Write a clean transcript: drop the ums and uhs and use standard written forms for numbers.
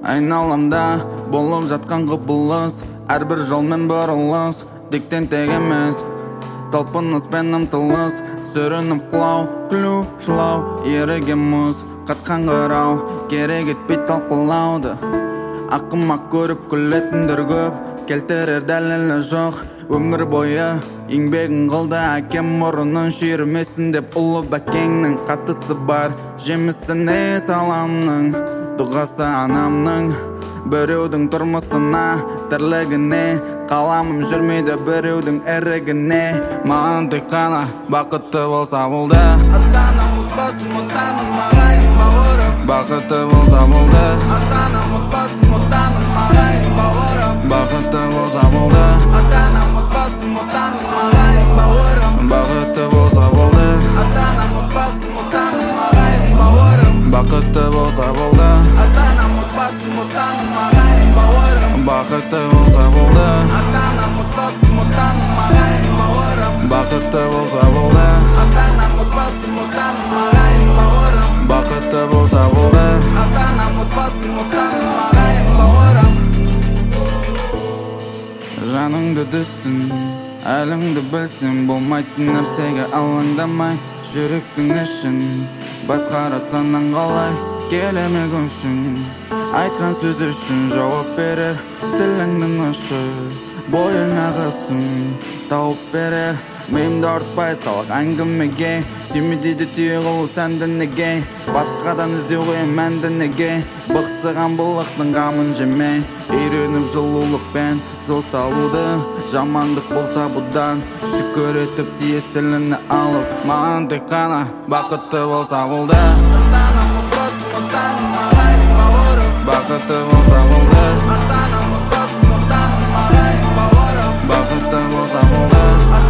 Айналамда болып жатқан құбылыс, әрбір жолмен бұрылыс, тектен тек емес, талпыныспен ұмтылыс, сүрініп құлау, күлу, жылау, еріге мұз, қатқан қырау, керек етпей талқылауды. Ақымақ көріп күлетіндер көп, келтірер дәлелі жоқ. Өмір бойы еңбегін қылды әкем, мұрынын шүйірмесін деп ұлы бәкеңнің қатысы бар. Жемісіне саламның, дұғасы анамның. Біреудің тұрмысына, тірлігіне, қаламым жүрмейді біреудің ерігіне. Маған тек қана бақытты болса болды. Ата-анам ұтпасын, отаным ағайын бауырым. Бақытты болса болды. Ата-анам ұтпасын, отаным ағайын бауырым. Бақытты болса болды. Ата-анам ұтпасын, отаным ағайын бауырым. Бақытты болса болды. Ата-анам ұтпасын, отаным ағайын бауырым. Бақытты болса болды. Ата-анам ұтпасын, отаным ағайын бауырым. Бақытты болса болды. Ата-анам ұтпасын, отаным ағайын бауырым. Бақытты болса болды. Ата-анам ұтпасын, отаным ағайын бауырым. Бақытты болса болды. Ата-анам ұтпасын, отаным ағайын бауырым. Жаныңды дүссін, әліңді білсін, болмайтын нәрсеге алаңдамай, жүректің ішін басқаратсаннан қалай келемек үшін. Айтқан сөз үшін жауап берер тіліңнің ұшы, бойың ағысын тауып берер. Миымды артпай салақ әңгімеге, түймедейді түйе қылу сәнді неге, басқадан іздеу қойым мәнді неге. Бықсыған бұлықтың қамын жемей, үйреніп жылулықпен жол салуды. Жамандық болса бұдан шүкір етіп тиесіліні алып, маған тек қана бақытты болса болды. Ата-анам ұтпасын, отаным ағайын бауырым. Бақытты болса болды. Ата-анам ұтпасын, отаным ағайын бауырым. Бақытты болса болды.